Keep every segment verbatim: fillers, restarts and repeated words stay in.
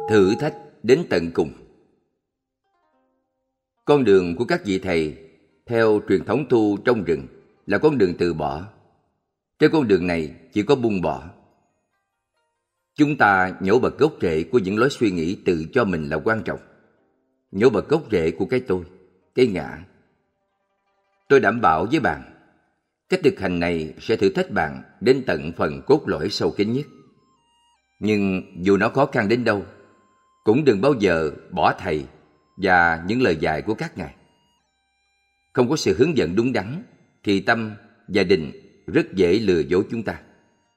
Thử thách đến tận cùng. Con đường của các vị thầy theo truyền thống tu trong rừng là con đường từ bỏ. Trên con đường này chỉ có buông bỏ. Chúng ta nhổ bật gốc rễ của những lối suy nghĩ tự cho mình là quan trọng. Nhổ bật gốc rễ của cái tôi, cái ngã. Tôi đảm bảo với bạn, cách thực hành này sẽ thử thách bạn đến tận phần cốt lõi sâu kín nhất. Nhưng dù nó khó khăn đến đâu, cũng đừng bao giờ bỏ thầy và những lời dạy của các ngài. Không có sự hướng dẫn đúng đắn thì tâm và định rất dễ lừa dối chúng ta.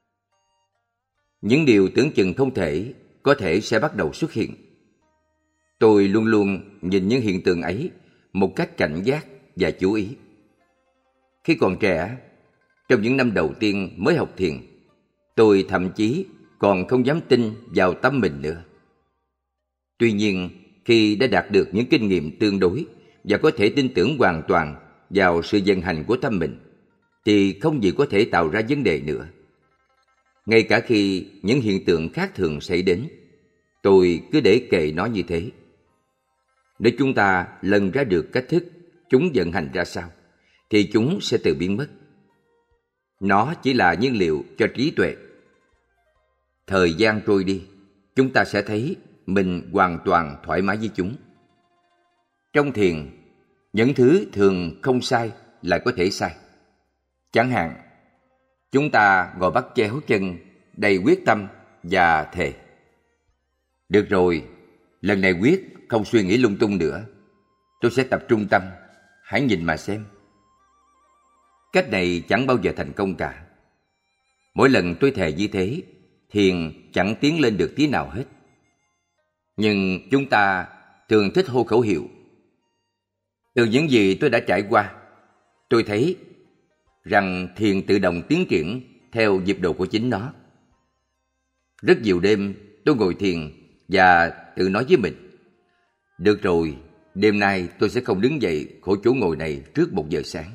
Những điều tưởng chừng không thể có thể sẽ bắt đầu xuất hiện. Tôi luôn luôn nhìn những hiện tượng ấy một cách cảnh giác và chú ý. Khi còn trẻ, trong những năm đầu tiên mới học thiền, tôi thậm chí còn không dám tin vào tâm mình nữa. Tuy nhiên, khi đã đạt được những kinh nghiệm tương đối và có thể tin tưởng hoàn toàn vào sự vận hành của tâm mình, thì không gì có thể tạo ra vấn đề nữa. Ngay cả khi những hiện tượng khác thường xảy đến, tôi cứ để kệ nó như thế. Nếu chúng ta lần ra được cách thức chúng vận hành ra sao, thì chúng sẽ tự biến mất. Nó chỉ là nhiên liệu cho trí tuệ. Thời gian trôi đi, chúng ta sẽ thấy mình hoàn toàn thoải mái với chúng. Trong thiền, những thứ thường không sai lại có thể sai. Chẳng hạn, chúng ta ngồi bắt chéo chân, đầy quyết tâm và thề. Được rồi, lần này quyết không suy nghĩ lung tung nữa. Tôi sẽ tập trung tâm, hãy nhìn mà xem. Cách này chẳng bao giờ thành công cả. Mỗi lần tôi thề như thế, thiền chẳng tiến lên được tí nào hết. Nhưng chúng ta thường thích hô khẩu hiệu. Từ những gì tôi đã trải qua, tôi thấy rằng thiền tự động tiến triển theo nhịp độ của chính nó. Rất nhiều đêm tôi ngồi thiền và tự nói với mình, được rồi, đêm nay tôi sẽ không đứng dậy khỏi chỗ ngồi này trước một giờ sáng.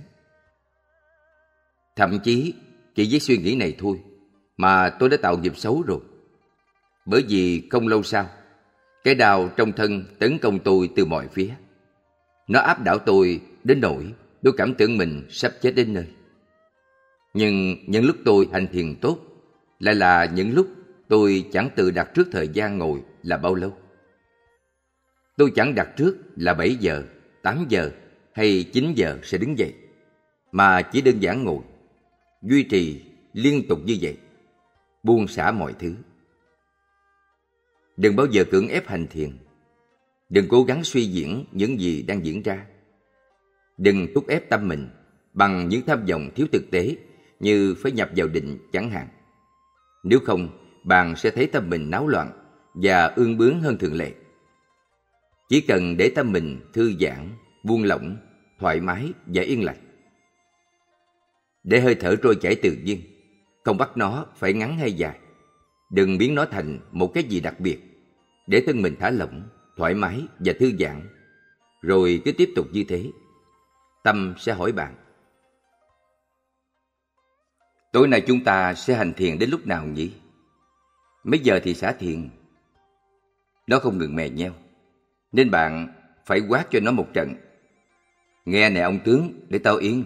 Thậm chí chỉ với suy nghĩ này thôi mà tôi đã tạo nghiệp xấu rồi. Bởi vì không lâu sau, cái đau trong thân tấn công tôi từ mọi phía. Nó áp đảo tôi đến nỗi tôi cảm tưởng mình sắp chết đến nơi. Nhưng những lúc tôi hành thiền tốt lại là những lúc tôi chẳng tự đặt trước thời gian ngồi là bao lâu. Tôi chẳng đặt trước là bảy giờ, tám giờ hay chín giờ sẽ đứng dậy, mà chỉ đơn giản ngồi, duy trì liên tục như vậy, buông xả mọi thứ. Đừng bao giờ cưỡng ép hành thiền. Đừng cố gắng suy diễn những gì đang diễn ra. Đừng thúc ép tâm mình bằng những tham vọng thiếu thực tế như phải nhập vào định chẳng hạn. Nếu không, bạn sẽ thấy tâm mình náo loạn và ương bướng hơn thường lệ. Chỉ cần để tâm mình thư giãn, buông lỏng, thoải mái và yên lặng. Để hơi thở trôi chảy tự nhiên, không bắt nó phải ngắn hay dài. Đừng biến nó thành một cái gì đặc biệt. Để thân mình thả lỏng, thoải mái và thư giãn. Rồi cứ tiếp tục như thế. Tâm sẽ hỏi bạn, tối nay chúng ta sẽ hành thiền đến lúc nào nhỉ? Mấy giờ thì xả thiền? Nó không ngừng mè nheo, nên bạn phải quát cho nó một trận. Nghe nè ông tướng, để tao yên.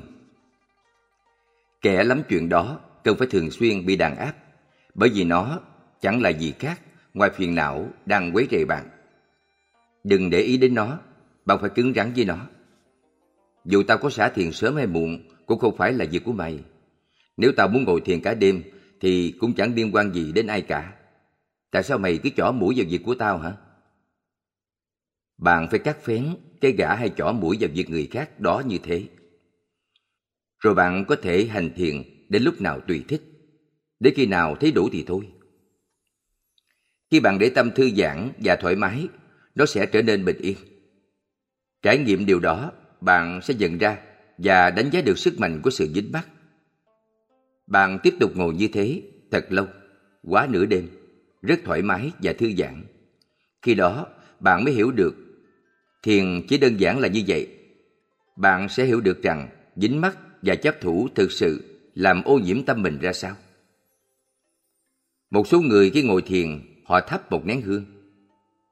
Kẻ lắm chuyện đó cần phải thường xuyên bị đàn áp, bởi vì nó chẳng là gì khác ngoài phiền não đang quấy rầy bạn. Đừng để ý đến nó, bạn phải cứng rắn với nó. Dù tao có xả thiền sớm hay muộn cũng không phải là việc của mày. Nếu tao muốn ngồi thiền cả đêm thì cũng chẳng liên quan gì đến ai cả. Tại sao mày cứ chỏ mũi vào việc của tao hả? Bạn phải cắt phén cái gã hay chỏ mũi vào việc người khác đó như thế. Rồi bạn có thể hành thiền đến lúc nào tùy thích. Đến khi nào thấy đủ thì thôi. Khi bạn để tâm thư giãn và thoải mái, nó sẽ trở nên bình yên. Trải nghiệm điều đó, bạn sẽ nhận ra và đánh giá được sức mạnh của sự dính mắc. Bạn tiếp tục ngồi như thế thật lâu, quá nửa đêm, rất thoải mái và thư giãn. Khi đó, bạn mới hiểu được thiền chỉ đơn giản là như vậy. Bạn sẽ hiểu được rằng dính mắc và chấp thủ thực sự làm ô nhiễm tâm mình ra sao. Một số người khi ngồi thiền, họ thắp một nén hương.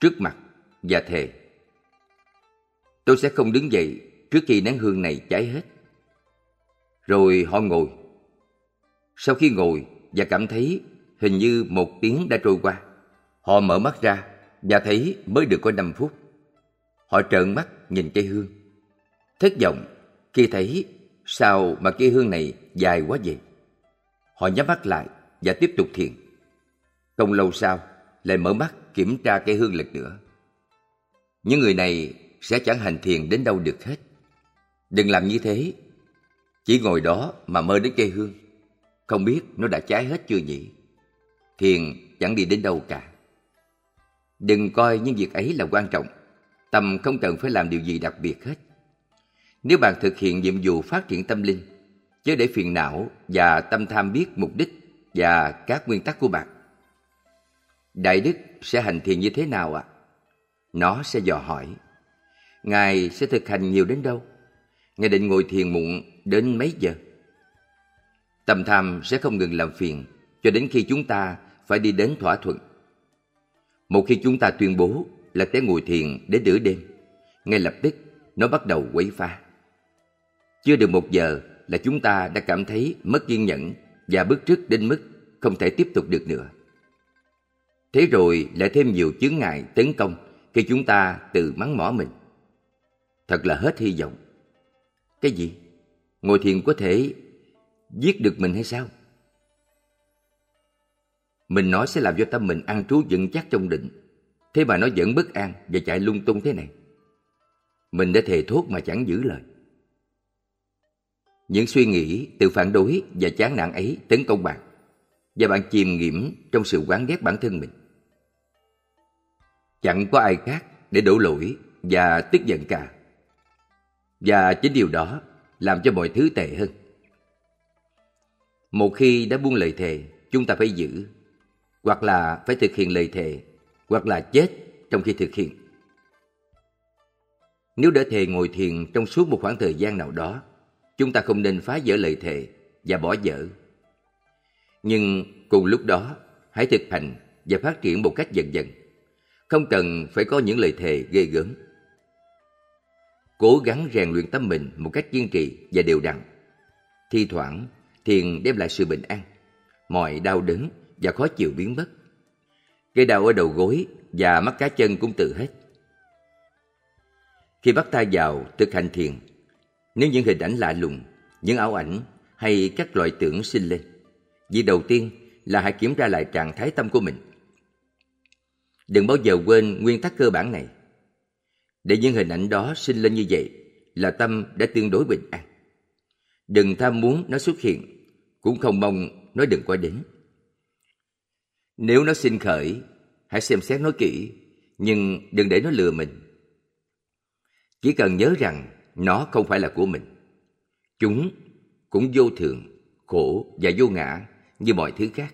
trước mặt và thề: tôi sẽ không đứng dậy trước khi nén hương này cháy hết. Rồi họ ngồi. Sau khi ngồi và cảm thấy hình như một tiếng đã trôi qua, họ mở mắt ra và thấy mới được có năm phút. Họ trợn mắt nhìn cây hương, thất vọng khi thấy sao mà cây hương này dài quá vậy. Họ nhắm mắt lại và tiếp tục thiền. Không lâu sau lại mở mắt kiểm tra cây hương lần nữa. Những người này sẽ chẳng hành thiền đến đâu được hết. Đừng làm như thế. Chỉ ngồi đó mà mơ đến cây hương, không biết nó đã cháy hết chưa nhỉ? Thiền chẳng đi đến đâu cả. Đừng coi những việc ấy là quan trọng. Tâm không cần phải làm điều gì đặc biệt hết. Nếu bạn thực hiện nhiệm vụ phát triển tâm linh, chớ để phiền não và tâm tham biết mục đích và các nguyên tắc của bạn. Đại Đức sẽ hành thiền như thế nào ạ? À? Nó sẽ dò hỏi: Ngài sẽ thực hành nhiều đến đâu? Ngài định ngồi thiền muộn đến mấy giờ? Tâm tham sẽ không ngừng làm phiền cho đến khi chúng ta phải đi đến thỏa thuận. Một khi chúng ta tuyên bố là sẽ ngồi thiền đến nửa đêm, ngay lập tức nó bắt đầu quấy phá. Chưa được một giờ là chúng ta đã cảm thấy mất kiên nhẫn và bức rứt đến mức không thể tiếp tục được nữa. Thế rồi lại thêm nhiều chướng ngại tấn công khi chúng ta tự mắng mỏ mình. Thật là hết hy vọng. Cái gì? Ngồi thiền có thể giết được mình hay sao? Mình nói sẽ làm cho tâm mình an trú vững chắc trong định, thế mà nó vẫn bất an và chạy lung tung thế này. Mình đã thề thốt mà chẳng giữ lời. Những suy nghĩ tự phản đối và chán nản ấy tấn công bạn, và bạn chìm nghiễm trong sự oán ghét bản thân mình. Chẳng có ai khác để đổ lỗi và tức giận cả. Và chính điều đó làm cho mọi thứ tệ hơn. Một khi đã buông lời thề, chúng ta phải giữ, hoặc là phải thực hiện lời thề, hoặc là chết trong khi thực hiện. Nếu đã thề ngồi thiền trong suốt một khoảng thời gian nào đó, chúng ta không nên phá vỡ lời thề và bỏ dở. Nhưng cùng lúc đó, hãy thực hành và phát triển một cách dần dần. Không cần phải có những lời thề ghê gớm. Cố gắng rèn luyện tâm mình một cách kiên trì và đều đặn. Thi thoảng, thiền đem lại sự bình an. Mọi đau đớn và khó chịu biến mất. Cây đau ở đầu gối và mắt cá chân cũng tự hết. Khi bắt tay vào thực hành thiền, nếu những hình ảnh lạ lùng, những ảo ảnh hay các loại tưởng sinh lên, việc đầu tiên là hãy kiểm tra lại trạng thái tâm của mình. Đừng bao giờ quên nguyên tắc cơ bản này. Để những hình ảnh đó sinh lên như vậy là tâm đã tương đối bình an. Đừng tham muốn nó xuất hiện, cũng không mong nó đừng có đến. Nếu nó sinh khởi, hãy xem xét nó kỹ, nhưng đừng để nó lừa mình. Chỉ cần nhớ rằng nó không phải là của mình. Chúng cũng vô thường, khổ và vô ngã như mọi thứ khác.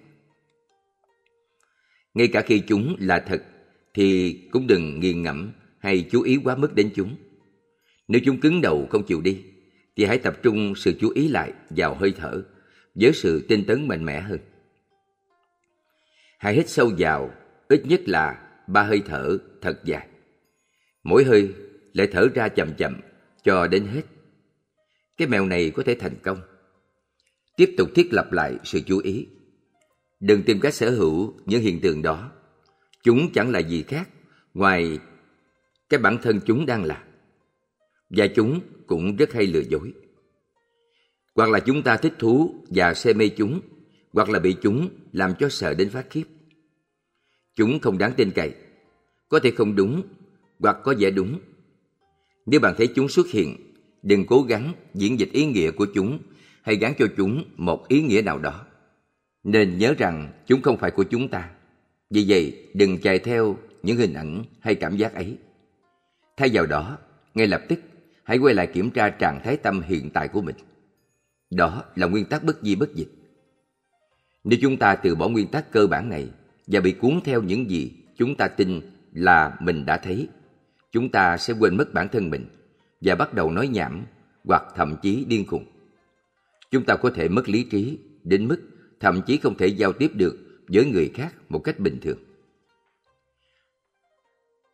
Ngay cả khi chúng là thật, thì cũng đừng nghiền ngẫm hay chú ý quá mức đến chúng. Nếu chúng cứng đầu không chịu đi, thì hãy tập trung sự chú ý lại vào hơi thở với sự tinh tấn mạnh mẽ hơn. Hãy hít sâu vào ít nhất là ba hơi thở thật dài. Mỗi hơi lại thở ra chậm chậm cho đến hết. Cái mẹo này có thể thành công. Tiếp tục thiết lập lại sự chú ý. Đừng tìm cách sở hữu những hiện tượng đó. Chúng chẳng là gì khác ngoài cái bản thân chúng đang là. Và chúng cũng rất hay lừa dối. Hoặc là chúng ta thích thú và say mê chúng, hoặc là bị chúng làm cho sợ đến phát khiếp. Chúng không đáng tin cậy, có thể không đúng, hoặc có vẻ đúng. Nếu bạn thấy chúng xuất hiện, đừng cố gắng diễn dịch ý nghĩa của chúng hay gán cho chúng một ý nghĩa nào đó. Nên nhớ rằng chúng không phải của chúng ta. Vì vậy, đừng chạy theo những hình ảnh hay cảm giác ấy. Thay vào đó, ngay lập tức, hãy quay lại kiểm tra trạng thái tâm hiện tại của mình. Đó là nguyên tắc bất di bất dịch. Nếu chúng ta từ bỏ nguyên tắc cơ bản này và bị cuốn theo những gì chúng ta tin là mình đã thấy, chúng ta sẽ quên mất bản thân mình và bắt đầu nói nhảm hoặc thậm chí điên khùng. Chúng ta có thể mất lý trí đến mức thậm chí không thể giao tiếp được với người khác một cách bình thường.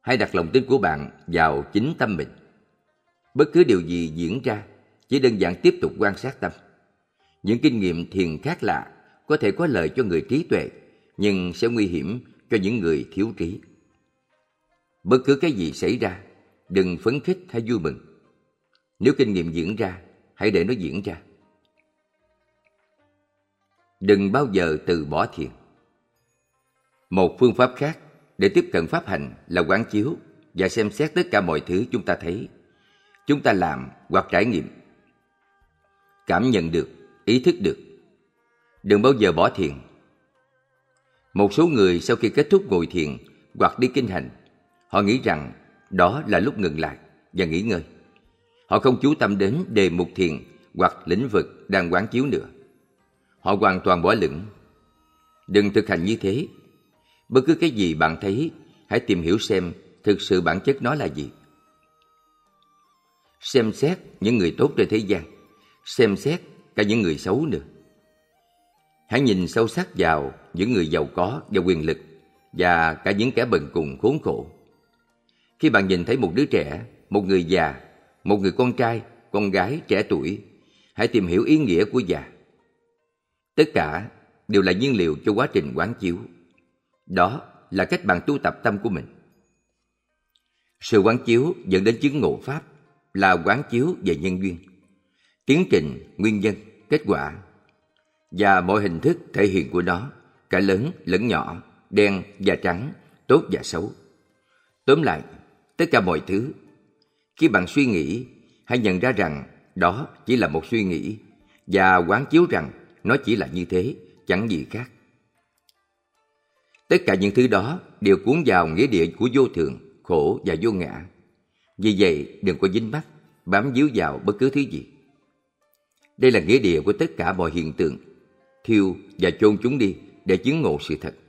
Hãy đặt lòng tin của bạn vào chính tâm mình. Bất cứ điều gì diễn ra, chỉ đơn giản tiếp tục quan sát tâm. Những kinh nghiệm thiền khác lạ có thể có lợi cho người trí tuệ, nhưng sẽ nguy hiểm cho những người thiếu trí. Bất cứ cái gì xảy ra, đừng phấn khích hay vui mừng. Nếu kinh nghiệm diễn ra, hãy để nó diễn ra. Đừng bao giờ từ bỏ thiền. Một phương pháp khác để tiếp cận pháp hành là quán chiếu và xem xét tất cả mọi thứ chúng ta thấy, chúng ta làm hoặc trải nghiệm. Cảm nhận được, ý thức được. Đừng bao giờ bỏ thiền. Một số người sau khi kết thúc ngồi thiền hoặc đi kinh hành, họ nghĩ rằng đó là lúc ngừng lại và nghỉ ngơi. Họ không chú tâm đến đề mục thiền hoặc lĩnh vực đang quán chiếu nữa. Họ hoàn toàn bỏ lửng. Đừng thực hành như thế. Bất cứ cái gì bạn thấy, hãy tìm hiểu xem thực sự bản chất nó là gì. Xem xét những người tốt trên thế gian, xem xét cả những người xấu nữa. Hãy nhìn sâu sắc vào những người giàu có và quyền lực và cả những kẻ bần cùng khốn khổ. Khi bạn nhìn thấy một đứa trẻ, một người già, một người con trai, con gái trẻ tuổi, hãy tìm hiểu ý nghĩa của già. Tất cả đều là nhiên liệu cho quá trình quán chiếu. Đó là cách bạn tu tập tâm của mình. Sự quán chiếu dẫn đến chứng ngộ pháp là quán chiếu về nhân duyên, tiến trình, nguyên nhân, kết quả và mọi hình thức thể hiện của nó, cả lớn lẫn nhỏ, đen và trắng, tốt và xấu. Tóm lại, tất cả mọi thứ. Khi bạn suy nghĩ, hãy nhận ra rằng đó chỉ là một suy nghĩ và quán chiếu rằng nó chỉ là như thế, chẳng gì khác. Tất cả những thứ đó đều cuốn vào nghĩa địa của vô thường, khổ và vô ngã. Vì vậy, đừng có dính mắc, bám víu vào bất cứ thứ gì. Đây là nghĩa địa của tất cả mọi hiện tượng. Thiêu và chôn chúng đi để chứng ngộ sự thật.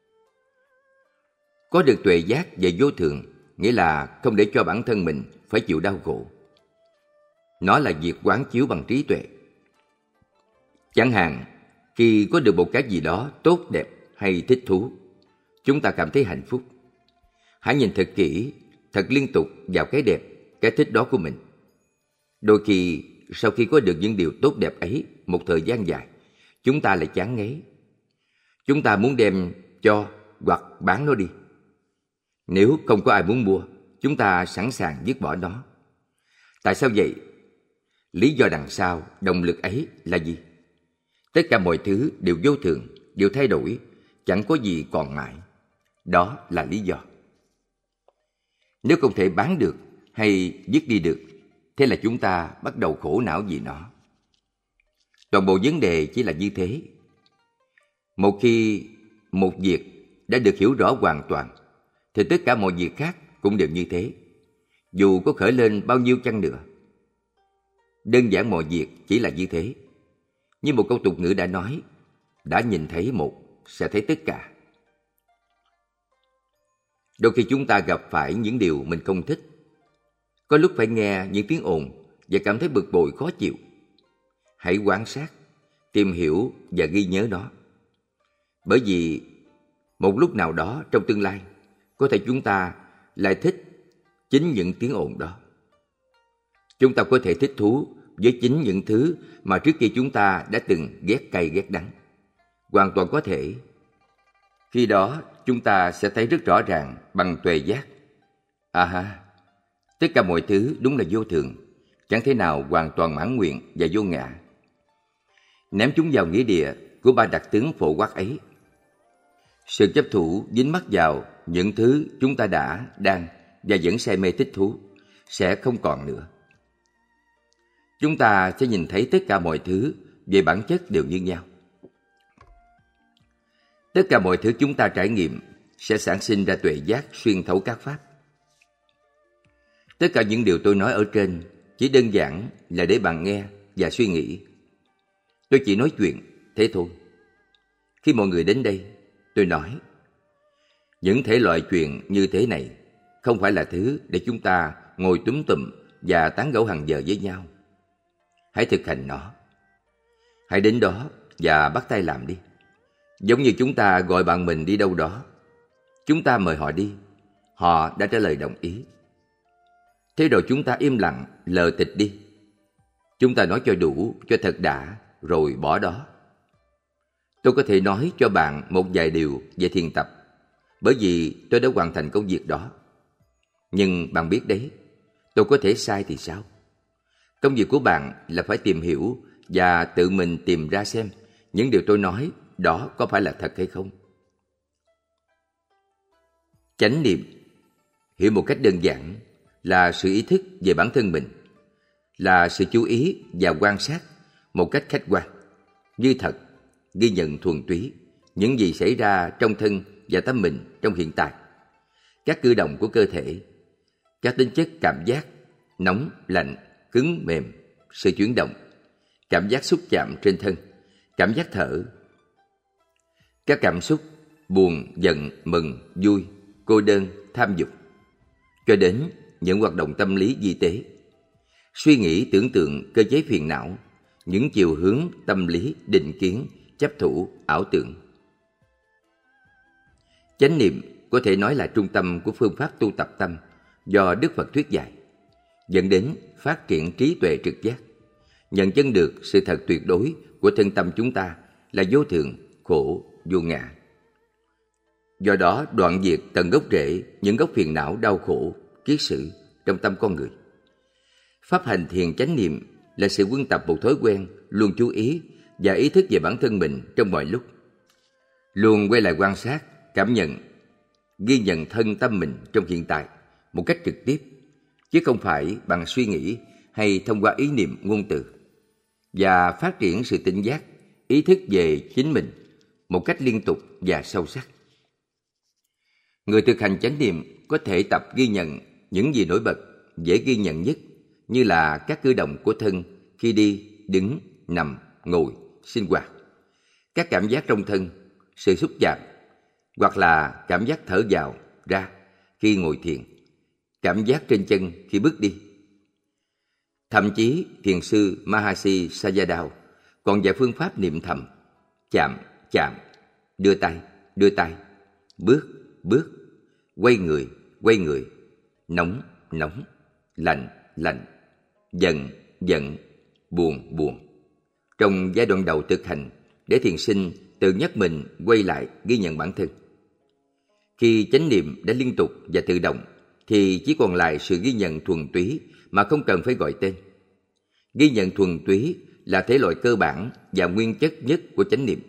Có được tuệ giác về vô thường nghĩa là không để cho bản thân mình phải chịu đau khổ. Nó là việc quán chiếu bằng trí tuệ. Chẳng hạn, khi có được một cái gì đó tốt đẹp hay thích thú, chúng ta cảm thấy hạnh phúc. Hãy nhìn thật kỹ, thật liên tục vào cái đẹp, cái thích đó của mình. Đôi khi, sau khi có được những điều tốt đẹp ấy một thời gian dài, chúng ta lại chán ngấy. Chúng ta muốn đem cho hoặc bán nó đi. Nếu không có ai muốn mua, chúng ta sẵn sàng dứt bỏ nó. Tại sao vậy? Lý do đằng sau động lực ấy là gì? Tất cả mọi thứ đều vô thường, đều thay đổi, chẳng có gì còn mãi. Đó là lý do. Nếu không thể bán được hay dứt đi được, thế là chúng ta bắt đầu khổ não vì nó. Toàn bộ vấn đề chỉ là như thế. Một khi một việc đã được hiểu rõ hoàn toàn, thì tất cả mọi việc khác cũng đều như thế, dù có khởi lên bao nhiêu chăng nữa. Đơn giản mọi việc chỉ là như thế. Như một câu tục ngữ đã nói, đã nhìn thấy một, sẽ thấy tất cả. Đôi khi chúng ta gặp phải những điều mình không thích. Có lúc phải nghe những tiếng ồn và cảm thấy bực bội khó chịu. Hãy quan sát, tìm hiểu và ghi nhớ nó. Bởi vì một lúc nào đó trong tương lai, có thể chúng ta lại thích chính những tiếng ồn đó. Chúng ta có thể thích thú với chính những thứ mà trước kia chúng ta đã từng ghét cay ghét đắng. Hoàn toàn có thể. Khi đó chúng ta sẽ thấy rất rõ ràng bằng tuệ giác. À ha, tất cả mọi thứ đúng là vô thường, chẳng thể nào hoàn toàn mãn nguyện và vô ngã. Ném chúng vào nghĩa địa của ba đặc tướng phổ quát ấy. Sự chấp thủ dính mắc vào những thứ chúng ta đã, đang và vẫn say mê thích thú sẽ không còn nữa. Chúng ta sẽ nhìn thấy tất cả mọi thứ về bản chất đều như nhau. Tất cả mọi thứ chúng ta trải nghiệm sẽ sản sinh ra tuệ giác xuyên thấu các pháp. Tất cả những điều tôi nói ở trên chỉ đơn giản là để bạn nghe và suy nghĩ. Tôi chỉ nói chuyện, thế thôi. Khi mọi người đến đây, tôi nói, những thể loại chuyện như thế này không phải là thứ để chúng ta ngồi túm tụm và tán gẫu hàng giờ với nhau. Hãy thực hành nó. Hãy đến đó và bắt tay làm đi. Giống như chúng ta gọi bạn mình đi đâu đó. Chúng ta mời họ đi. họ đã trả lời đồng ý. Thế rồi chúng ta im lặng lờ tịch đi. Chúng ta nói cho đủ, cho thật đã, rồi bỏ đó. Tôi có thể nói cho bạn một vài điều về thiền tập, bởi vì tôi đã hoàn thành công việc đó. Nhưng bạn biết đấy, tôi có thể sai thì sao? Công việc của bạn là phải tìm hiểu và tự mình tìm ra xem những điều tôi nói đó có phải là thật hay không. Chánh niệm, hiểu một cách đơn giản, là sự ý thức về bản thân mình, là sự chú ý và quan sát một cách khách quan, như thật, ghi nhận thuần túy những gì xảy ra trong thân và tâm mình trong hiện tại, các cử động của cơ thể, các tính chất cảm giác, nóng, lạnh, cứng, mềm, sự chuyển động, cảm giác xúc chạm trên thân, cảm giác thở, các cảm xúc buồn, giận, mừng, vui, cô đơn, tham dục, cho đến những hoạt động tâm lý vi tế, suy nghĩ tưởng tượng cơ chế phiền não, những chiều hướng tâm lý định kiến, chấp thủ, ảo tưởng. Chánh niệm có thể nói là trung tâm của phương pháp tu tập tâm do Đức Phật thuyết dạy, dẫn đến phát triển trí tuệ trực giác, nhận chân được sự thật tuyệt đối của thân tâm chúng ta là vô thường, khổ, vô ngã. Do đó đoạn diệt tận gốc rễ những gốc phiền não đau khổ, kiết sử trong tâm con người. Pháp hành thiền chánh niệm là sự quân tập một thói quen luôn chú ý và ý thức về bản thân mình trong mọi lúc, luôn quay lại quan sát, cảm nhận, ghi nhận thân tâm mình trong hiện tại một cách trực tiếp, chứ không phải bằng suy nghĩ hay thông qua ý niệm ngôn từ, và phát triển sự tỉnh giác, ý thức về chính mình một cách liên tục và sâu sắc. Người thực hành chánh niệm có thể tập ghi nhận những gì nổi bật, dễ ghi nhận nhất, như là các cử động của thân khi đi, đứng, nằm, ngồi, sinh hoạt, các cảm giác trong thân, sự xúc chạm, hoặc là cảm giác thở vào, ra khi ngồi thiền, cảm giác trên chân khi bước đi. Thậm chí thiền sư Mahasi Sayadaw còn dạy phương pháp niệm thầm, chạm, chạm, đưa tay, đưa tay, bước, bước, quay người, quay người, nóng, nóng, lạnh, lạnh, giận, giận, buồn, buồn. Trong giai đoạn đầu thực hành, để thiền sinh tự nhắc mình quay lại ghi nhận bản thân. Khi chánh niệm đã liên tục và tự động, thì chỉ còn lại sự ghi nhận thuần túy mà không cần phải gọi tên. Ghi nhận thuần túy là thể loại cơ bản và nguyên chất nhất của chánh niệm.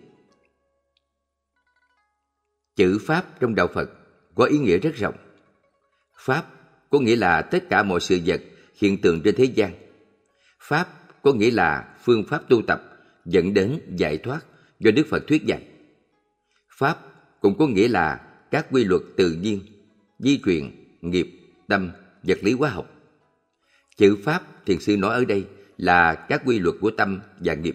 Chữ Pháp trong Đạo Phật có ý nghĩa rất rộng. Pháp có nghĩa là tất cả mọi sự vật, hiện tượng trên thế gian. Pháp có nghĩa là phương pháp tu tập dẫn đến giải thoát do Đức Phật thuyết dạy. Pháp cũng có nghĩa là các quy luật tự nhiên, di truyền, nghiệp, tâm, vật lý hóa học. Chữ Pháp thiền sư nói ở đây là các quy luật của tâm và nghiệp.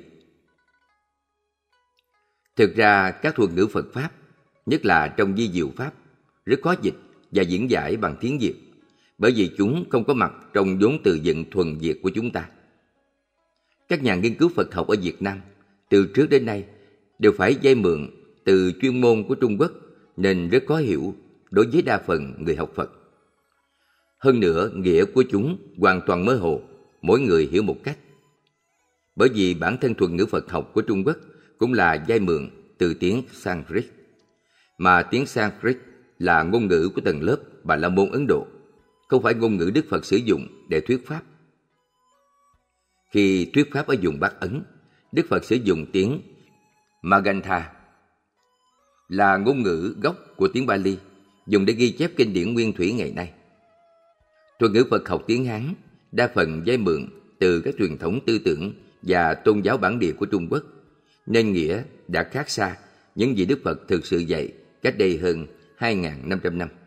Thực ra các thuật ngữ Phật Pháp, nhất là trong Di Diệu Pháp, rất khó dịch và diễn giải bằng tiếng Việt, bởi vì chúng không có mặt trong vốn từ vựng thuần Việt của chúng ta. Các nhà nghiên cứu Phật học ở Việt Nam từ trước đến nay đều phải vay mượn từ chuyên môn của Trung Quốc, nên rất khó hiểu đối với đa phần người học Phật. Hơn nữa, nghĩa của chúng hoàn toàn mơ hồ, mỗi người hiểu một cách. Bởi vì bản thân thuật ngữ Phật học của Trung Quốc cũng là vay mượn từ tiếng Sanskrit, mà tiếng Sanskrit là ngôn ngữ của tầng lớp Bà La Môn Ấn Độ, không phải ngôn ngữ Đức Phật sử dụng để thuyết pháp. Khi thuyết pháp ở vùng Bắc Ấn, Đức Phật sử dụng tiếng Magantha, là ngôn ngữ gốc của tiếng Bali, dùng để ghi chép kinh điển nguyên thủy ngày nay. Thuật ngữ Phật học tiếng Hán đa phần vay mượn từ các truyền thống tư tưởng và tôn giáo bản địa của Trung Quốc, nên nghĩa đã khác xa những gì Đức Phật thực sự dạy cách đây hơn hai nghìn năm trăm năm.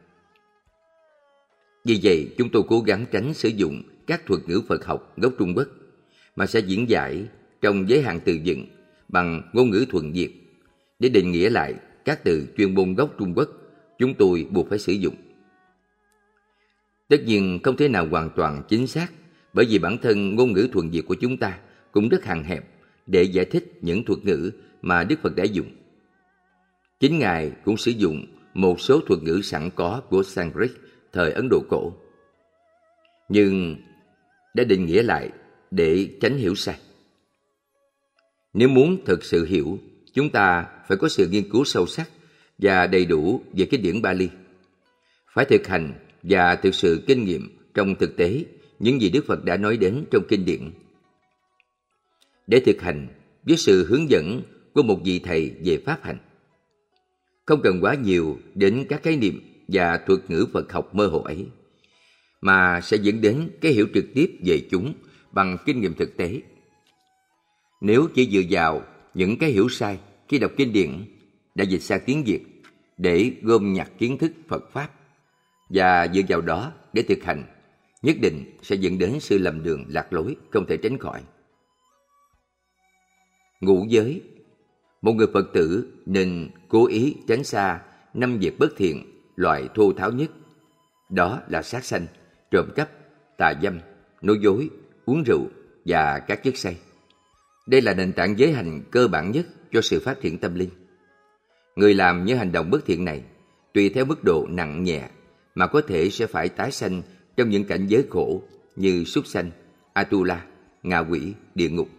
Vì vậy, chúng tôi cố gắng tránh sử dụng các thuật ngữ Phật học gốc Trung Quốc, mà sẽ diễn giải trong giới hạn từ vựng bằng ngôn ngữ thuần Việt để định nghĩa lại các từ chuyên môn gốc Trung Quốc chúng tôi buộc phải sử dụng. Tất nhiên không thể nào hoàn toàn chính xác, bởi vì bản thân ngôn ngữ thuần Việt của chúng ta cũng rất hạn hẹp để giải thích những thuật ngữ mà Đức Phật đã dùng. Chính Ngài cũng sử dụng một số thuật ngữ sẵn có của Sanskrit thời Ấn Độ cổ, nhưng đã định nghĩa lại để tránh hiểu sai. Nếu muốn thực sự hiểu, chúng ta phải có sự nghiên cứu sâu sắc và đầy đủ về kinh điển Bali, phải thực hành và thực sự kinh nghiệm trong thực tế những gì Đức Phật đã nói đến trong kinh điển. Để thực hành với sự hướng dẫn của một vị thầy về pháp hành, không cần quá nhiều đến các khái niệm và thuật ngữ Phật học mơ hồ ấy, mà sẽ dẫn đến cái hiểu trực tiếp về chúng bằng kinh nghiệm thực tế. Nếu chỉ dựa vào những cái hiểu sai khi đọc kinh điển đã dịch sang tiếng Việt để gom nhặt kiến thức Phật Pháp và dựa vào đó để thực hành, nhất định sẽ dẫn đến sự lầm đường lạc lối không thể tránh khỏi. Ngũ giới. Một người Phật tử nên cố ý tránh xa năm việc bất thiện loại thô tháo nhất. Đó là sát sanh, trộm cắp, tà dâm, nói dối, uống rượu và các chất say. Đây là nền tảng giới hành cơ bản nhất cho sự phát triển tâm linh. Người làm những hành động bất thiện này, tùy theo mức độ nặng nhẹ mà có thể sẽ phải tái sanh trong những cảnh giới khổ như súc sanh, Atula, ngạ quỷ, địa ngục.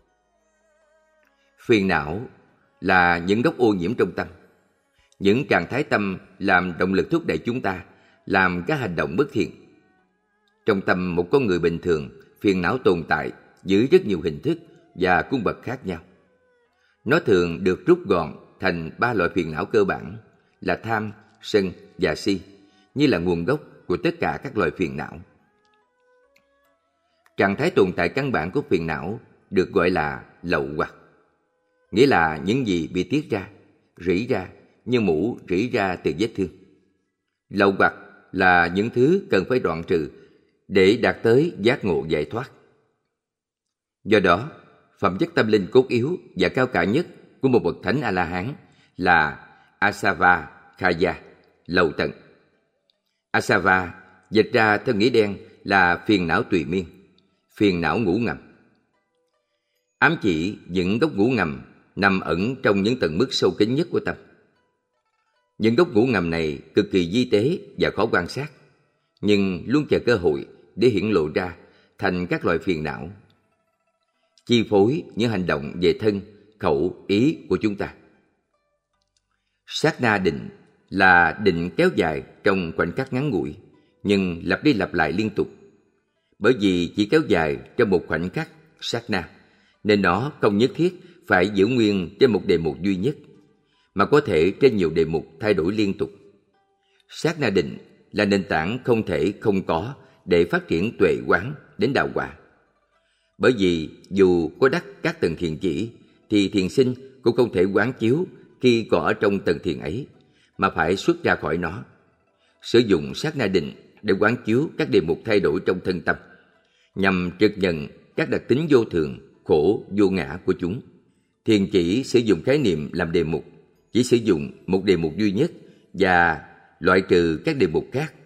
Phiền não là những gốc ô nhiễm trong tâm. Những trạng thái tâm làm động lực thúc đẩy chúng ta làm các hành động bất thiện. Trong tâm một con người bình thường, phiền não tồn tại dưới rất nhiều hình thức và cung bậc khác nhau. Nó thường được rút gọn thành ba loại phiền não cơ bản là tham, sân và si, như là nguồn gốc của tất cả các loại phiền não. Trạng thái tồn tại căn bản của phiền não được gọi là lậu hoặc, nghĩa là những gì bị tiết ra, rỉ ra như mũ rỉ ra từ vết thương. Lậu hoặc là những thứ cần phải đoạn trừ để đạt tới giác ngộ giải thoát. Do đó, phẩm chất tâm linh cốt yếu và cao cả nhất của một bậc thánh A-la-hán là Asava Khaya, lậu tận. Asava dịch ra theo nghĩa đen là phiền não tùy miên, phiền não ngủ ngầm. Ám chỉ những gốc ngủ ngầm nằm ẩn trong những tầng mức sâu kín nhất của tâm. Những gốc ngủ ngầm này cực kỳ vi tế và khó quan sát, nhưng luôn chờ cơ hội để hiển lộ ra thành các loại phiền não, chi phối những hành động về thân, khẩu, ý của chúng ta. Sát na định là định kéo dài trong khoảnh khắc ngắn ngủi, nhưng lặp đi lặp lại liên tục. Bởi vì chỉ kéo dài trong một khoảnh khắc sát na, nên nó không nhất thiết phải giữ nguyên trên một đề mục duy nhất, mà có thể trên nhiều đề mục thay đổi liên tục. Sát na định là nền tảng không thể không có để phát triển tuệ quán đến đạo quả. Bởi vì dù có đắc các tầng thiền chỉ, thì thiền sinh cũng không thể quán chiếu khi còn ở trong tầng thiền ấy, mà phải xuất ra khỏi nó. Sử dụng sát na định để quán chiếu các đề mục thay đổi trong thân tâm, nhằm trực nhận các đặc tính vô thường, khổ, vô ngã của chúng. Thiền chỉ sử dụng khái niệm làm đề mục, chỉ sử dụng một đề mục duy nhất và loại trừ các đề mục khác.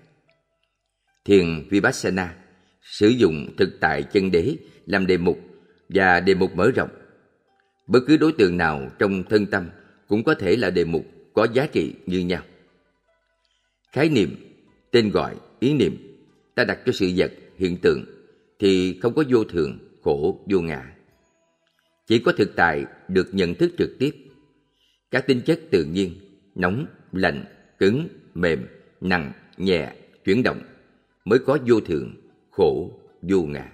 Thiền Vipassana sử dụng thực tại chân đế làm đề mục và đề mục mở rộng. Bất cứ đối tượng nào trong thân tâm cũng có thể là đề mục có giá trị như nhau. Khái niệm, tên gọi, ý niệm ta đặt cho sự vật, hiện tượng thì không có vô thường, khổ, vô ngã. Chỉ có thực tại được nhận thức trực tiếp. Các tính chất tự nhiên, nóng, lạnh, cứng, mềm, nặng, nhẹ, chuyển động mới có vô thường, khổ, vô ngã.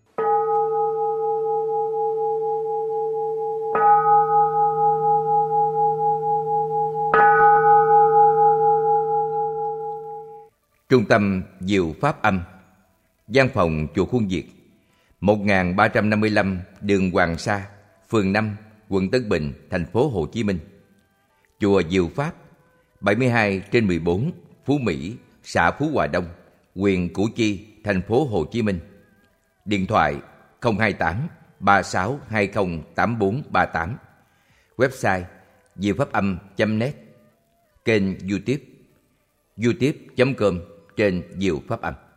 Trung tâm Diệu Pháp Âm, văn phòng chùa Khuôn Việt, một nghìn ba trăm năm mươi lăm đường Hoàng Sa, phường năm, quận Tân Bình, thành phố Hồ Chí Minh. Chùa Diệu Pháp, bảy mươi hai trên mười bốn, Phú Mỹ, xã Phú Hòa Đông, huyện Củ Chi, thành phố Hồ Chí Minh. Điện thoại không hai tám ba sáu hai không tám bốn ba tám. Website diệu pháp âm chấm net. Kênh YouTube youtube chấm com trên Diệu Pháp Âm.